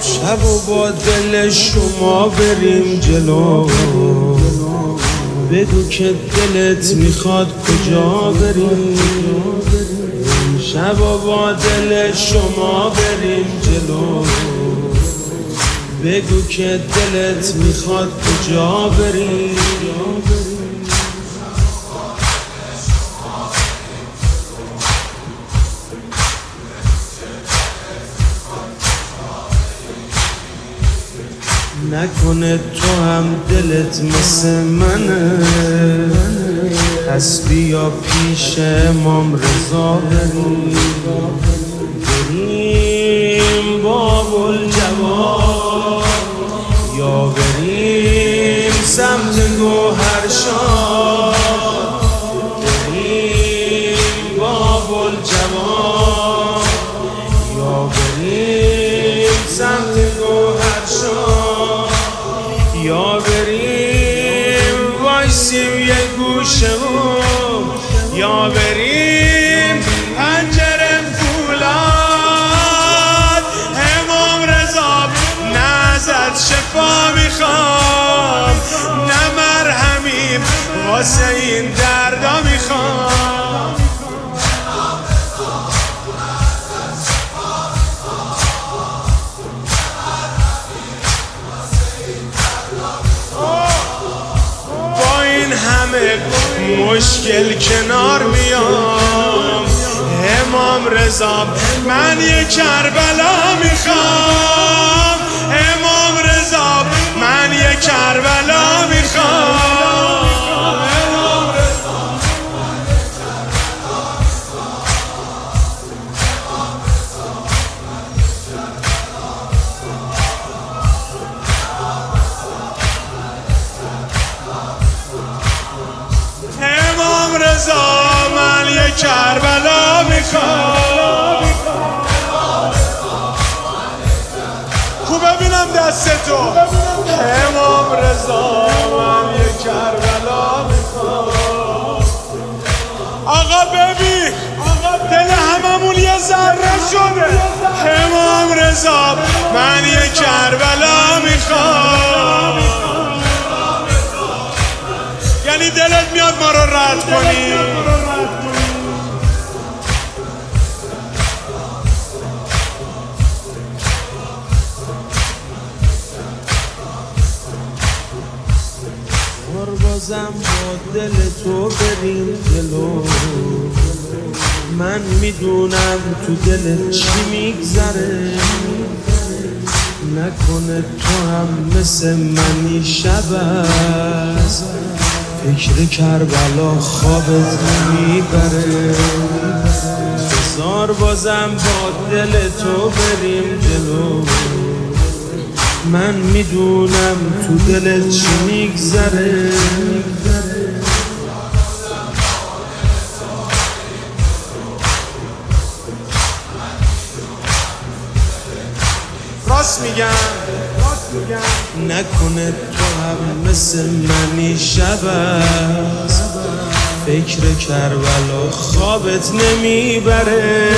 شب و با دل شما بریم جلو، بگو که دلت میخواد کجا بریم. شب و با دل شما بریم جلو، بگو که دلت میخواد کجا بریم. نکنه تو هم دلت مثل منه، پس بیا پیش امام رضا بریم باب الجواد، یا بریم سمت گوهرشاد، بریم باب الجواد، یا بریم سمت گوهرشاد، یا بریم وایسیم یه گوشمون، یا بریم پنجره فولاد. امام رضا نه ازت شفا میخوام، نه مرهمیم واسه این دردا میخوام. همه مشکل کنار میام، امام رضا من یه کربلا میخوام، امام رضا من یه کربلا میخوام. امام رضا من یه کربلا میخوام. خوب ببینم دستتو. امام رضا من یه کربلا میخوام. آقا ببین دل هممون یه ذره شده. امام رضا من یه کربلا میخوام. یعنی دلت میاد ما رو رد کنی. بازم با دل تو بریم جلو، من میدونم تو دلت چی میگذره. نکنه تو هم مثل منی شب است، فکر کربلا خوابت نمیبره. بذار بازم با دل تو بریم جلو، من میدونم تو دلت چی میگذره. راست میگم نکنه تو هم مثل منی شب است، فکر کربلا خوابت نمیبره.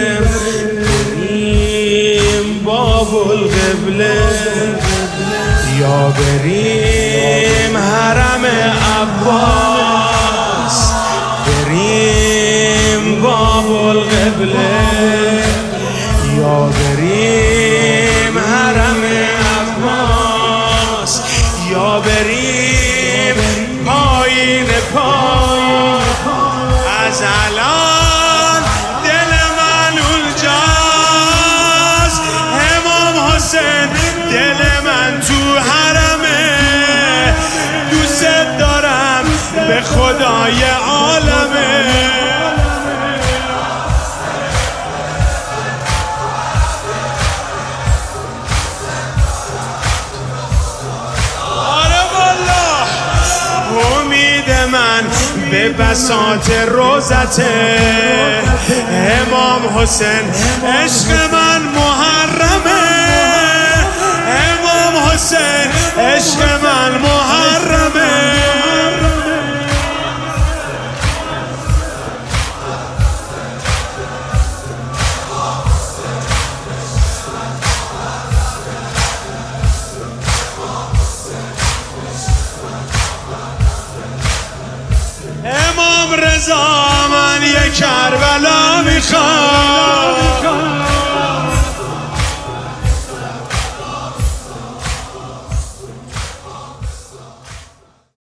بریم باب القبله، یا بریم حرم عباس، بریم باب القبله، یا بریم حرم عباس، یا بریم پایین پای. از الان دل من اونجاست، امام حسین دل من تو حرمه. دوست دارم به خدای عالمه. من به بساط روزته، امام حسین عشق من محرمه. امام حسین عشق من محرمه. امام رضا من یه کربلا میخوام